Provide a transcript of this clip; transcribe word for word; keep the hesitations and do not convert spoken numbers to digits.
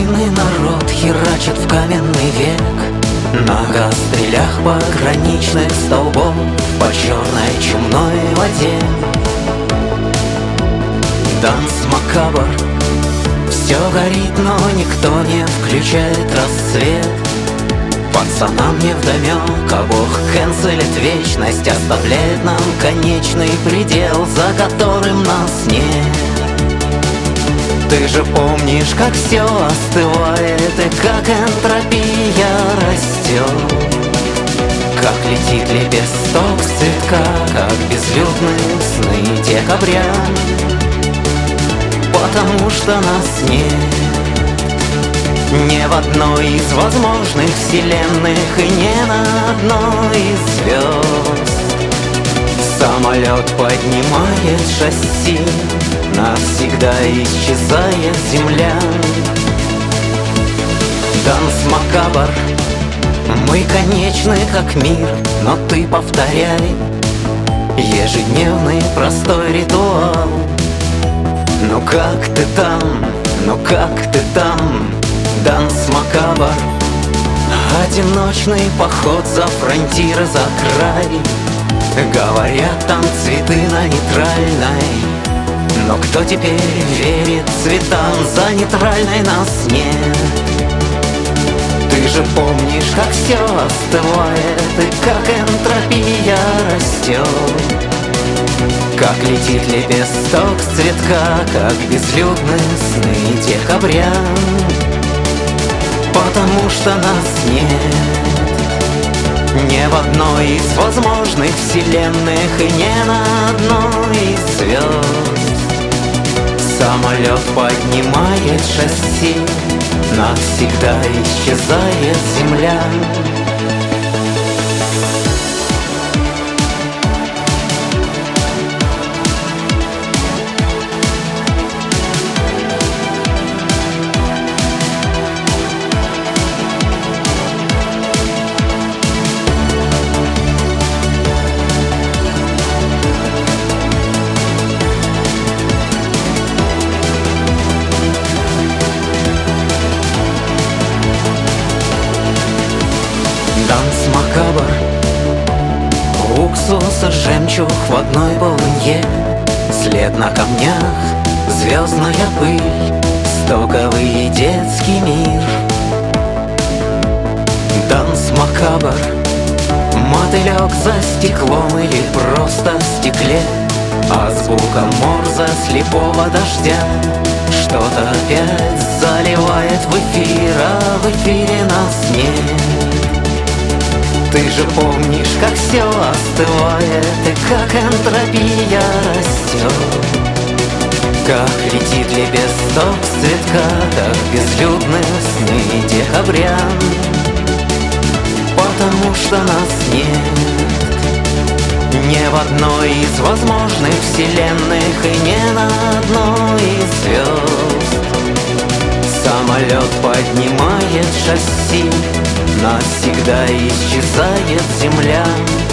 Картины народ херачит в каменный век, на гастрелях пограничных столбов по черной чумной воде. Данс макабр, все горит, но никто не включает рассвет. Пацанам невдомек, а Бог канцелит вечность, оставляет нам конечный предел, за которым нас нет. Ты же помнишь, как все остывает и как энтропия растет, как летит лепесток с цветка, как безлюдные сны декабря. Потому что нас нет ни в одной из возможных вселенных и ни на одной из звезд. Самолет поднимает шасси, навсегда исчезает земля. Данс макабр, мы конечны как мир, но ты повторяй ежедневный простой ритуал. Ну как ты там, ну как ты там, данс макабр? Одиночный поход за фронтир, за край. Говорят, там цветы на нейтральной, но кто теперь верит цветам? За нейтральной нас нет. Ты же помнишь, как все остывает и как энтропия растет, как летит лепесток с цветка, как безлюдные сны декабря. Потому что нас нет ни в одной из возможных вселенных и ни на одной из звезд. Самолет поднимает шасси, навсегда исчезает земля. Данс макабр, уксус и жемчуг в одной полынье, след на камнях, звездная пыль, стоковый детский мир. Данс макабр, мотылек за стеклом или просто в стекле, азбука Морзе слепого дождя. Что-то опять заливает в эфир, а в эфире нас нет. Ты же помнишь, как все остывает и как энтропия растет, как летит лепесток с цветка, как безлюдные сны декабря. Потому что нас нет ни в одной из возможных вселенных и ни на одной из звезд. Самолет поднимает шасси, навсегда исчезает земля.